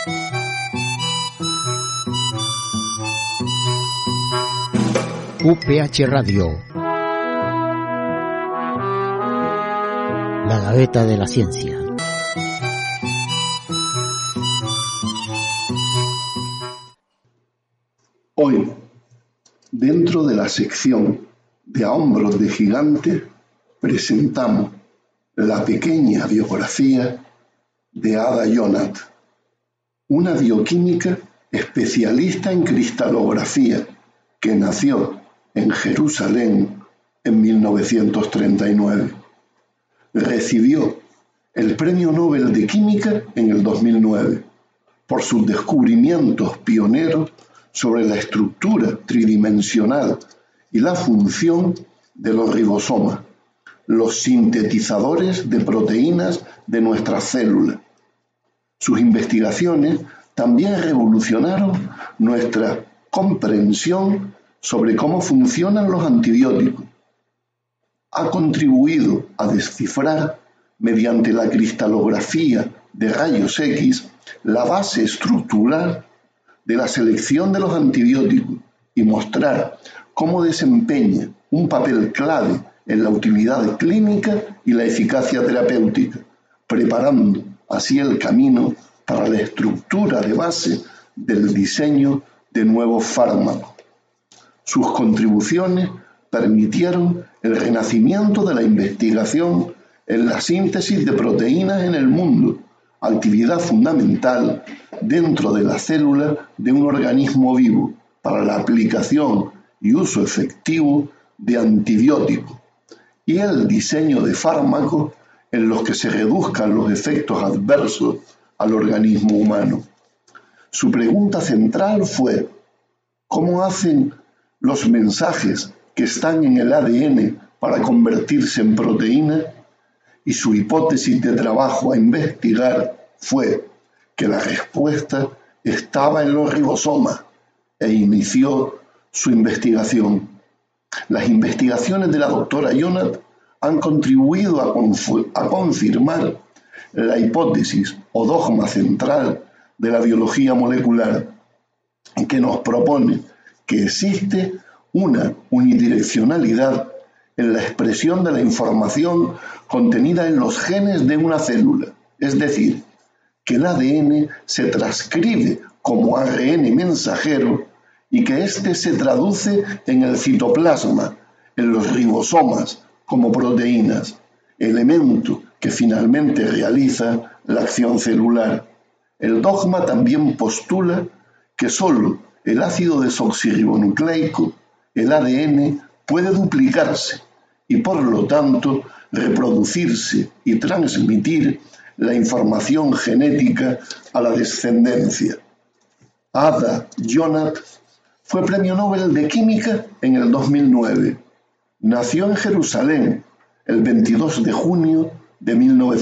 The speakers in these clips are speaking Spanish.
UPH Radio, la gaveta de la ciencia. Hoy, dentro de la sección de A Hombros de Gigante, presentamos la pequeña biografía de Ada Yonath, una bioquímica especialista en cristalografía que nació en Jerusalén en 1939. Recibió el Premio Nobel de Química en el 2009 por sus descubrimientos pioneros sobre la estructura tridimensional y la función de los ribosomas, los sintetizadores de proteínas de nuestras células. Sus investigaciones también revolucionaron nuestra comprensión sobre cómo funcionan los antibióticos. Ha contribuido a descifrar, mediante la cristalografía de rayos X, la base estructural de la selección de los antibióticos y mostrar cómo desempeña un papel clave en la utilidad clínica y la eficacia terapéutica, preparando así el camino para la estructura de base del diseño de nuevos fármacos. Sus contribuciones permitieron el renacimiento de la investigación en la síntesis de proteínas en el mundo, actividad fundamental dentro de la célula de un organismo vivo para la aplicación y uso efectivo de antibióticos, y el diseño de fármacos en los que se reduzcan los efectos adversos al organismo humano. Su pregunta central fue: ¿cómo hacen los mensajes que están en el ADN para convertirse en proteína? Y su hipótesis de trabajo a investigar fue que la respuesta estaba en los ribosomas, e inició su investigación. Las investigaciones de la doctora Yonath han contribuido a confirmar la hipótesis o dogma central de la biología molecular, que nos propone que existe una unidireccionalidad en la expresión de la información contenida en los genes de una célula, es decir, que el ADN se transcribe como ARN mensajero y que éste se traduce en el citoplasma, en los ribosomas, como proteínas, elemento que finalmente realiza la acción celular. El dogma también postula que solo el ácido desoxirribonucleico, el ADN, puede duplicarse y por lo tanto reproducirse y transmitir la información genética a la descendencia. Ada Yonath fue Premio Nobel de Química en el 2009. Nació en Jerusalén el 22 de junio de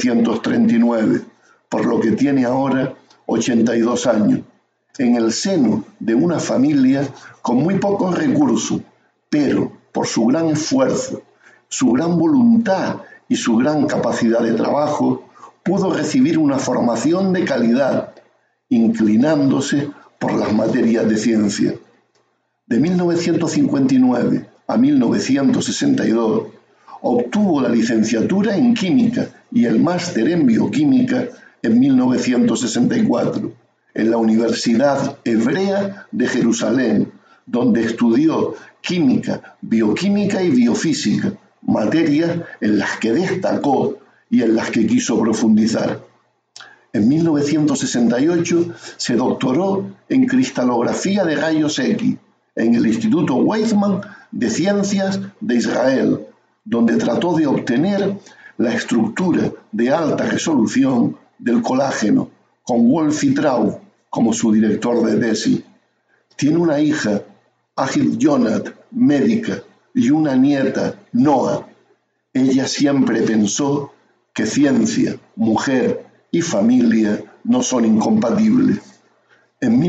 1939, por lo que tiene ahora 82 años, en el seno de una familia con muy pocos recursos, pero por su gran esfuerzo, su gran voluntad y su gran capacidad de trabajo, pudo recibir una formación de calidad, inclinándose por las materias de ciencia. De 1959 a 1962, obtuvo la licenciatura en Química y el máster en Bioquímica en 1964, en la Universidad Hebrea de Jerusalén, donde estudió Química, Bioquímica y Biofísica, materias en las que destacó y en las que quiso profundizar. En 1968 se doctoró en cristalografía de rayos X en el Instituto Weizmann de Ciencias de Israel, donde trató de obtener la estructura de alta resolución del colágeno, con Wolfi Traub como su director de tesis. Tiene una hija, Agit Yonath, médica, y una nieta, Noa. Ella siempre pensó que ciencia, mujer y familia no son incompatibles. En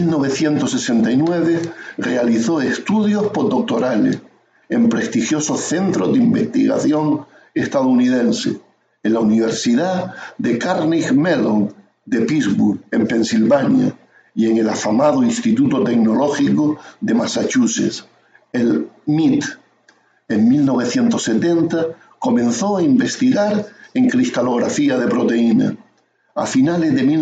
1969 realizó estudios postdoctorales en prestigiosos centros de investigación estadounidenses, en la Universidad de Carnegie Mellon de Pittsburgh, en Pensilvania, y en el afamado Instituto Tecnológico de Massachusetts, el MIT. En 1970 comenzó a investigar en cristalografía de proteínas. A finales de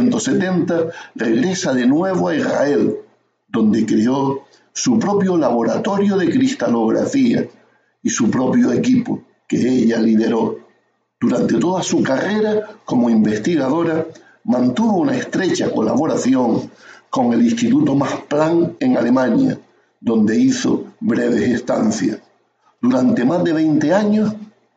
1970 regresa de nuevo a Israel, donde creó su propio laboratorio de cristalografía y su propio equipo, que ella lideró. Durante toda su carrera como investigadora, mantuvo una estrecha colaboración con el Instituto Max Planck en Alemania, donde hizo breves estancias. Durante más de 20 años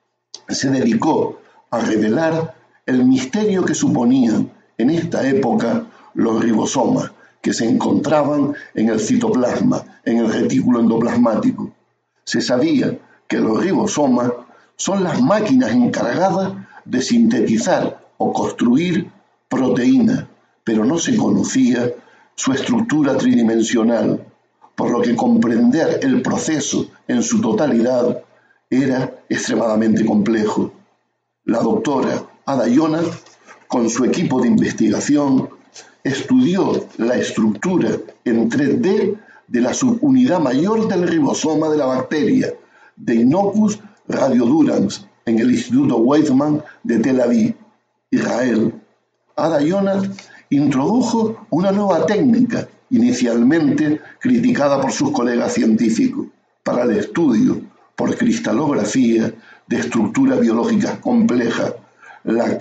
se dedicó a revelar el misterio que suponían en esta época los ribosomas, que se encontraban en el citoplasma, en el retículo endoplasmático. Se sabía que los ribosomas son las máquinas encargadas de sintetizar o construir proteínas, pero no se conocía su estructura tridimensional, por lo que comprender el proceso en su totalidad era extremadamente complejo. La doctora Ada Yonath, con su equipo de investigación, estudió la estructura en 3D de la subunidad mayor del ribosoma de la bacteria, Deinococcus radiodurans, en el Instituto Weizmann de Tel Aviv, Israel. Ada Yonath introdujo una nueva técnica, inicialmente criticada por sus colegas científicos, para el estudio por cristalografía de estructuras biológicas complejas, la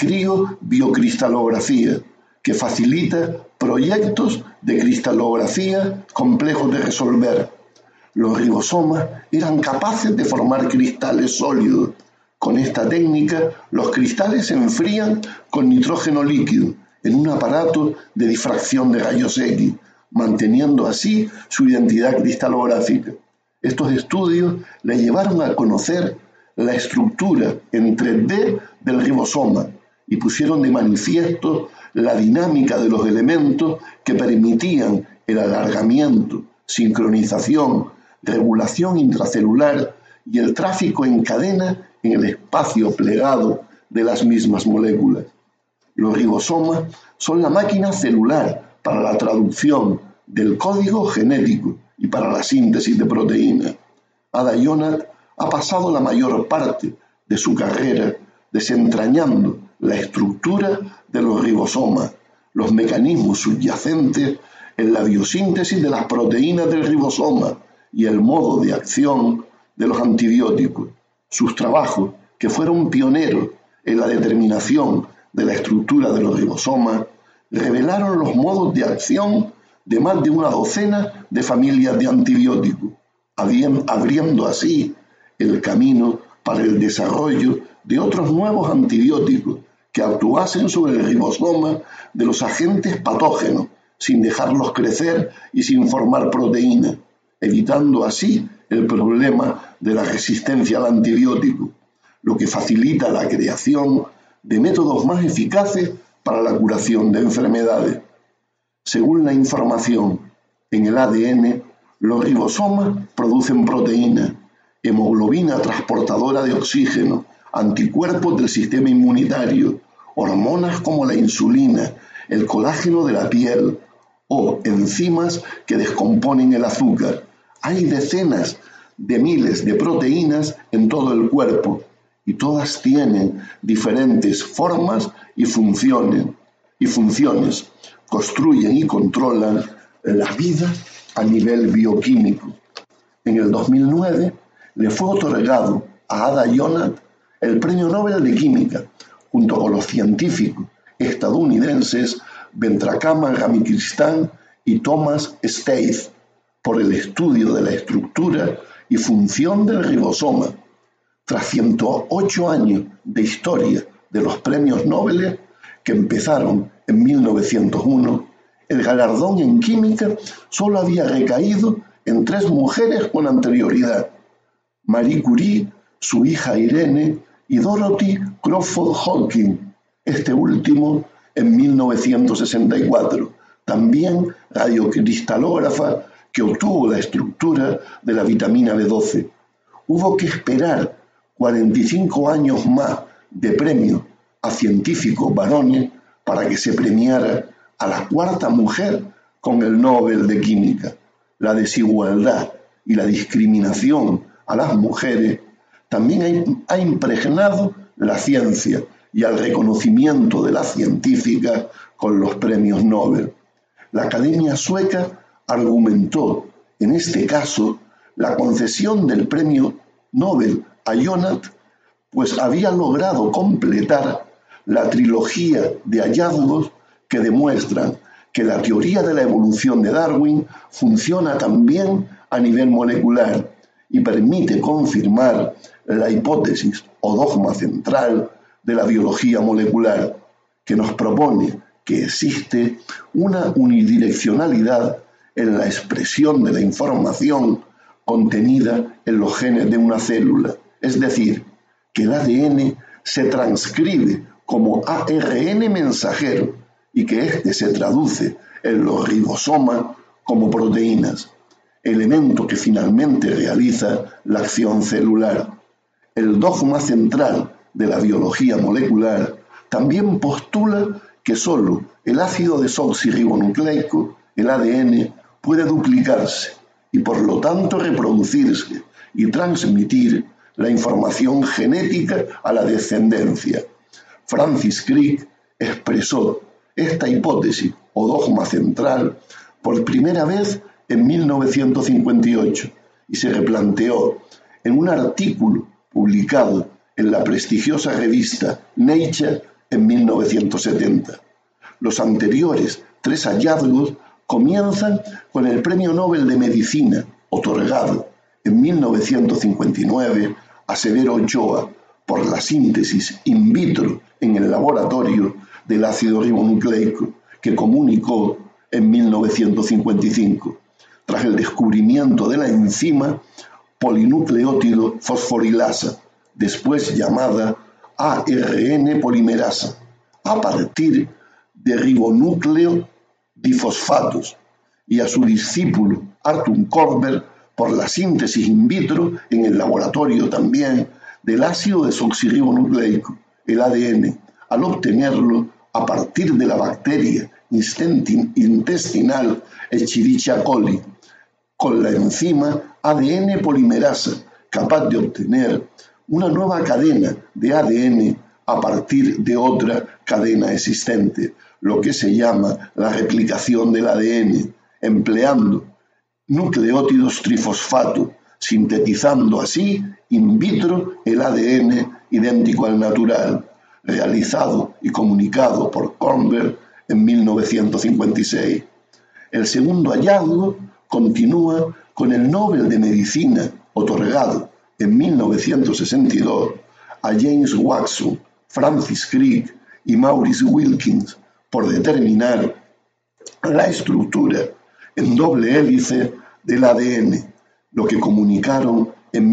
criobiocristalografía, que facilita proyectos de cristalografía complejos de resolver. Los ribosomas eran capaces de formar cristales sólidos. Con esta técnica, los cristales se enfrían con nitrógeno líquido en un aparato de difracción de rayos X, manteniendo así su identidad cristalográfica. Estos estudios le llevaron a conocer la estructura en 3D del ribosoma y pusieron de manifiesto la dinámica de los elementos que permitían el alargamiento, sincronización, regulación intracelular y el tráfico en cadena en el espacio plegado de las mismas moléculas. Los ribosomas son la máquina celular para la traducción del código genético y para la síntesis de proteínas. Ada Yonath ha pasado la mayor parte de su carrera desentrañando la estructura de los ribosomas, los mecanismos subyacentes en la biosíntesis de las proteínas del ribosoma y el modo de acción de los antibióticos. Sus trabajos, que fueron pioneros en la determinación de la estructura de los ribosomas, revelaron los modos de acción de más de una docena de familias de antibióticos, abriendo así el camino para el desarrollo de otros nuevos antibióticos que actuasen sobre el ribosoma de los agentes patógenos, sin dejarlos crecer y sin formar proteínas, evitando así el problema de la resistencia al antibiótico, lo que facilita la creación de métodos más eficaces para la curación de enfermedades. Según la información en el ADN, los ribosomas producen proteínas, hemoglobina transportadora de oxígeno, anticuerpos del sistema inmunitario, hormonas como la insulina, el colágeno de la piel o enzimas que descomponen el azúcar. Hay decenas de miles de proteínas en todo el cuerpo y todas tienen diferentes formas y funciones. Construyen y controlan la vida a nivel bioquímico. En el 2009 le fue otorgado a Ada Yonath el Premio Nobel de Química, junto con los científicos estadounidenses Ventracaman Ramakrishnan y Thomas Stave, por el estudio de la estructura y función del ribosoma. Tras 108 años de historia de los premios Nobel, que empezaron en 1901, el galardón en química solo había recaído en 3 mujeres con anterioridad: Marie Curie, su hija Irene y Dorothy Crawford Hawking, este último en 1964, también radiocristalógrafa que obtuvo la estructura de la vitamina B12. Hubo que esperar 45 años más de premio a científicos varones para que se premiara a la 4ª mujer con el Nobel de Química. La desigualdad y la discriminación a las mujeres también ha impregnado la ciencia y al reconocimiento de las científicas con los premios Nobel. La Academia Sueca argumentó, en este caso, la concesión del premio Nobel a Jonath, pues había logrado completar la trilogía de hallazgos que demuestran que la teoría de la evolución de Darwin funciona también a nivel molecular y permite confirmar la hipótesis o dogma central de la biología molecular, que nos propone que existe una unidireccionalidad en la expresión de la información contenida en los genes de una célula, es decir, que el ADN se transcribe como ARN mensajero y que éste se traduce en los ribosomas como proteínas, elemento que finalmente realiza la acción celular. El dogma central de la biología molecular también postula que solo el ácido desoxirribonucleico, el ADN, puede duplicarse y por lo tanto reproducirse y transmitir la información genética a la descendencia. Francis Crick expresó esta hipótesis o dogma central por primera vez en 1958 y se replanteó en un artículo publicado en la prestigiosa revista Nature en 1970. Los anteriores 3 hallazgos comienzan con el Premio Nobel de Medicina, otorgado en 1959 a Severo Ochoa por la síntesis in vitro en el laboratorio del ácido ribonucleico, que comunicó en 1955, tras el descubrimiento de la enzima polinucleótido fosforilasa, después llamada ARN polimerasa, a partir de ribonúcleo difosfatos, y a su discípulo Arthur Korbel por la síntesis in vitro en el laboratorio también del ácido desoxirribonucleico, el ADN, al obtenerlo a partir de la bacteria intestinal Escherichia coli, con la enzima ADN polimerasa, capaz de obtener una nueva cadena de ADN a partir de otra cadena existente, lo que se llama la replicación del ADN, empleando nucleótidos trifosfato, sintetizando así in vitro el ADN idéntico al natural, realizado y comunicado por Korbel en 1956. El segundo hallazgo continúa con el Nobel de Medicina otorgado en 1962 a James Watson, Francis Crick y Maurice Wilkins por determinar la estructura en doble hélice del ADN, lo que comunicaron en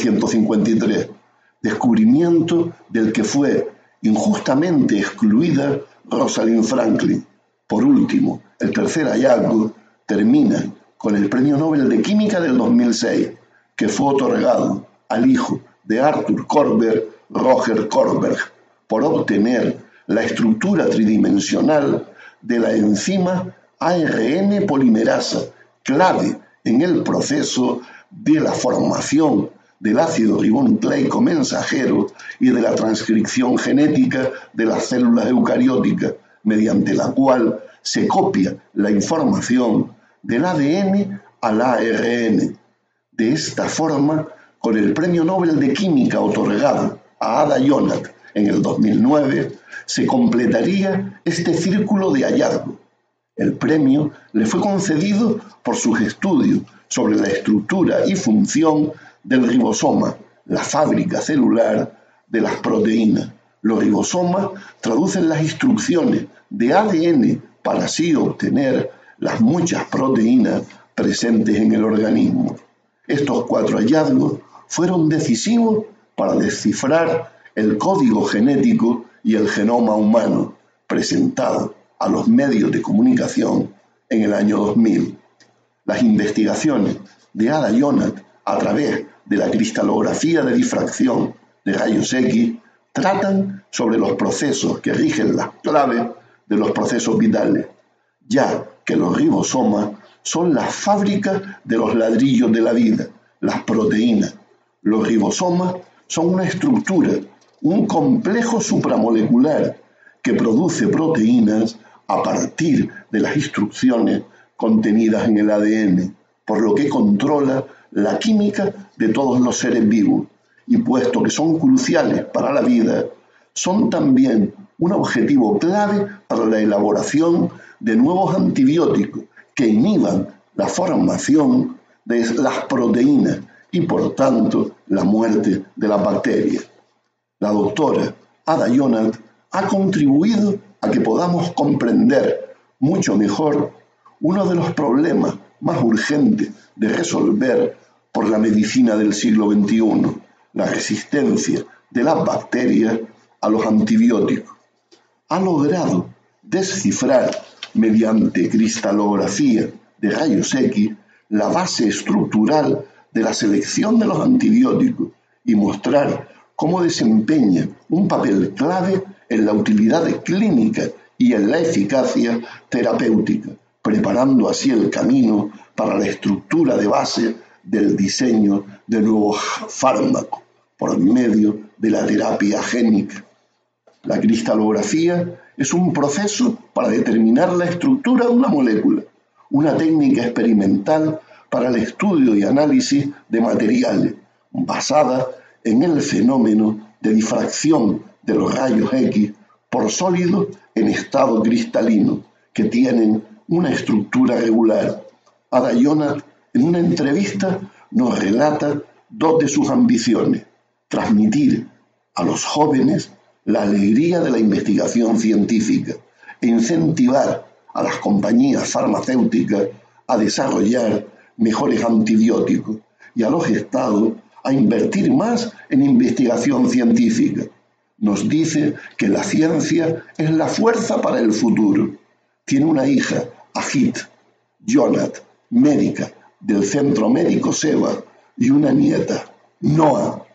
1953, descubrimiento del que fue injustamente excluida Rosalind Franklin. Por último, el tercer hallazgo termina con el Premio Nobel de Química del 2006, que fue otorgado al hijo de Arthur Korbel, Roger Korbel, por obtener la estructura tridimensional de la enzima ARN polimerasa, clave en el proceso de la formación del ácido ribonucleico mensajero y de la transcripción genética de las células eucarióticas, mediante la cual se copia la información del ADN al ARN. De esta forma, con el Premio Nobel de Química otorgado a Ada Jonath en el 2009, se completaría este círculo de hallazgo. El premio le fue concedido por sus estudios sobre la estructura y función del ribosoma, la fábrica celular de las proteínas. Los ribosomas traducen las instrucciones de ADN para así obtener las muchas proteínas presentes en el organismo. Estos 4 hallazgos fueron decisivos para descifrar el código genético y el genoma humano presentado a los medios de comunicación en el año 2000. Las investigaciones de Ada Jonath a través de la cristalografía de difracción de rayos X tratan sobre los procesos que rigen las claves de los procesos vitales. Ya que los ribosomas son la fábrica de los ladrillos de la vida, las proteínas. Los ribosomas son una estructura, un complejo supramolecular que produce proteínas a partir de las instrucciones contenidas en el ADN, por lo que controla la química de todos los seres vivos. Y puesto que son cruciales para la vida, son también un objetivo clave para la elaboración de nuevos antibióticos que inhiban la formación de las proteínas y, por tanto, la muerte de las bacterias. La doctora Ada Yonath ha contribuido a que podamos comprender mucho mejor uno de los problemas más urgentes de resolver por la medicina del siglo XXI, la resistencia de las bacterias a los antibióticos. Ha logrado descifrar mediante cristalografía de rayos X la base estructural de la selección de los antibióticos y mostrar cómo desempeña un papel clave en la utilidad clínica y en la eficacia terapéutica, preparando así el camino para la estructura de base del diseño de nuevos fármacos por medio de la terapia génica. La cristalografía es un proceso para determinar la estructura de una molécula, una técnica experimental para el estudio y análisis de materiales, basada en el fenómeno de difracción de los rayos X por sólidos en estado cristalino, que tienen una estructura regular. Ada Yonath, en una entrevista, nos relata dos de sus ambiciones: transmitir a los jóvenes la alegría de la investigación científica e incentivar a las compañías farmacéuticas a desarrollar mejores antibióticos y a los estados a invertir más en investigación científica. Nos dice que la ciencia es la fuerza para el futuro. Tiene una hija, Ajit Yonath, médica del Centro Médico Seba, y una nieta, Noah.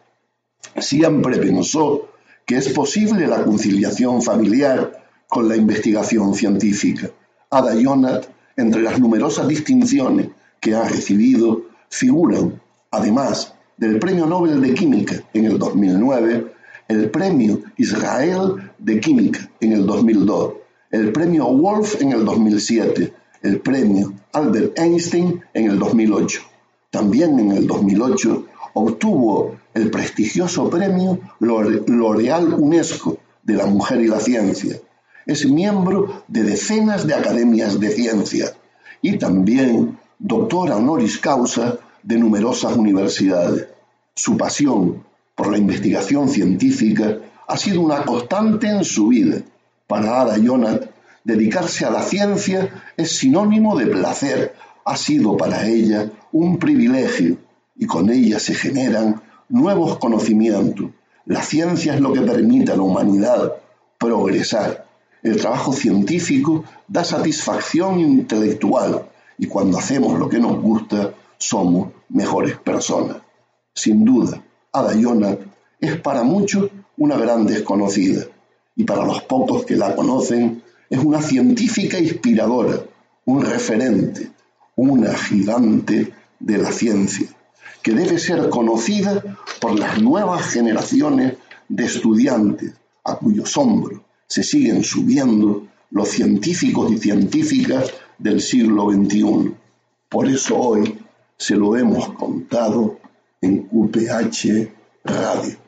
Siempre pensó que es posible la conciliación familiar con la investigación científica. Ada Yonath, entre las numerosas distinciones que ha recibido, figuran, además del Premio Nobel de Química en el 2009, el Premio Israel de Química en el 2002, el Premio Wolf en el 2007, el Premio Albert Einstein en el 2008. También en el 2008 obtuvo el prestigioso Premio L'Oréal UNESCO de la Mujer y la Ciencia. Es miembro de decenas de academias de ciencia y también doctora honoris causa de numerosas universidades. Su pasión por la investigación científica ha sido una constante en su vida. Para Ada Yonath, dedicarse a la ciencia es sinónimo de placer. Ha sido para ella un privilegio y con ella se generan nuevos conocimientos. La ciencia es lo que permite a la humanidad progresar. El trabajo científico da satisfacción intelectual y cuando hacemos lo que nos gusta, somos mejores personas. Sin duda, Ada Yonath es para muchos una gran desconocida y para los pocos que la conocen es una científica inspiradora, un referente, una gigante de la ciencia, que debe ser conocida por las nuevas generaciones de estudiantes a cuyos hombros se siguen subiendo los científicos y científicas del siglo XXI. Por eso hoy se lo hemos contado en QPH Radio.